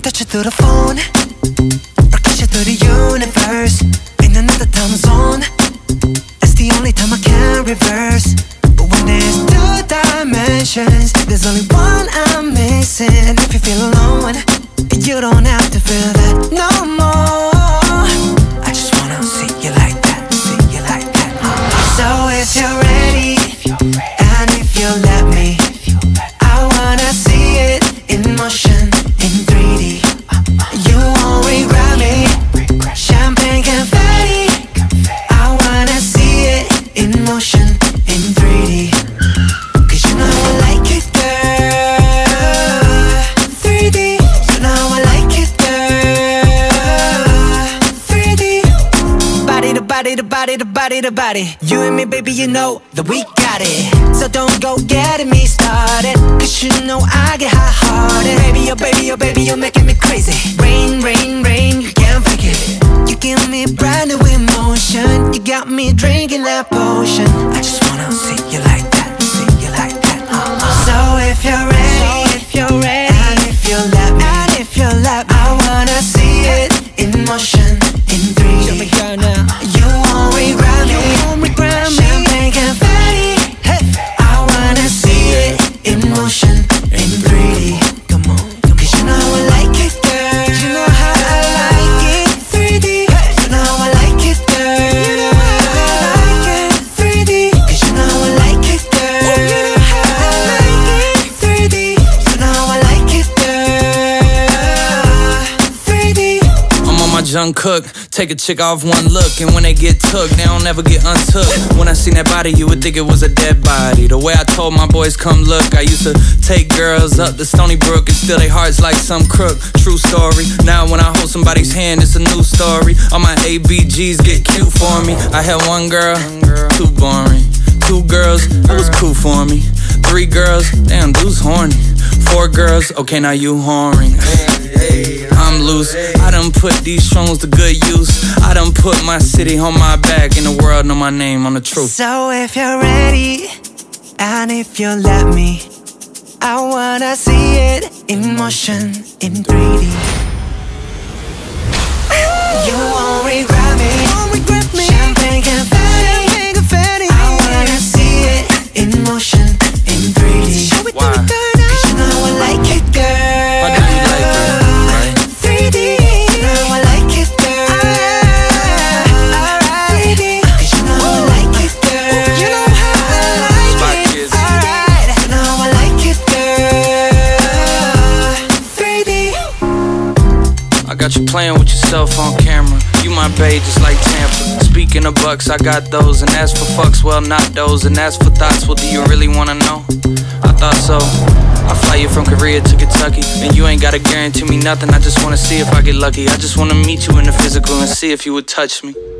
touch it through the phone, rocket you through the universe. In another time zone, it's the only time I can reverse. But when there's two dimensions, there's only one I'm missing. And if you feel alone, you don't have to feel that no more. I just wanna see you like that, see you like that. So if you're ready, and if you let me, I wanna see it in motion, in 3D. You won't regret me. Champagne confetti, I wanna see it in motion, in 3D. Cause you know I like it, girl. 3D, you know I like it, girl. 3D, body to body to body to body to body. You and me, baby, you know that we got it. So don't go getting me started, cause you know I get hot-hearted. Baby, oh baby, oh baby, you're making me crazy. Rain, rain, rain, you can't fake it. You give me brand new emotion. You got me drinking that potion. I just wanna see you like that, see you like that. So if you're ready, and if you let me, I wanna see it in motion, in 3D. Show me girl now. You won't regret me. Champagne confetti, hey. I wanna see it in motion, in 3D. Come on, cause you know I like it, girl. You know how I like it, 3D. You know I like it, girl. You know how I like it, 3D. Cause you know I like it, girl. You know how I like it, 3D. You know I like it, girl. 3D. I'm on my Jung Cook. Take a chick off one look, and when they get took, they don't ever get untook. When I seen that body, you would think it was a dead body. The way I told my boys, come look, I used to take girls up to Stony Brook and steal their hearts like some crook. True story. Now when I hold somebody's hand, it's a new story. All my ABGs get cute for me. I had one girl, too boring. 2 girls, that was cool for me. 3 girls, damn, dude's horny. 4 girls, okay, now you whoring. I'm loose. I done put these songs to good use. I done put my city on my back, and the world know my name on the truth. So if you're ready, and if you let me, I wanna see it in motion, in 3D. You won't regret me. Champagne confetti, I wanna see it in motion, in 3D. Why? Cause you know I like it, girl. Why do you like it? 3D, you know I like it, girl. 3D, cause you know I like it, girl. You know how I like it. Alright, you know I like it, girl. 3D. I got you playing with yourself on camera. You my bae just like Tampa. Speaking of bucks, I got those. And as for fucks, well, not those. And as for thoughts, well, do you really wanna know? I thought so. I fly you from Korea to Kentucky, and you ain't gotta guarantee me nothing. I just wanna see if I get lucky. I just wanna meet you in the physical and see if you would touch me.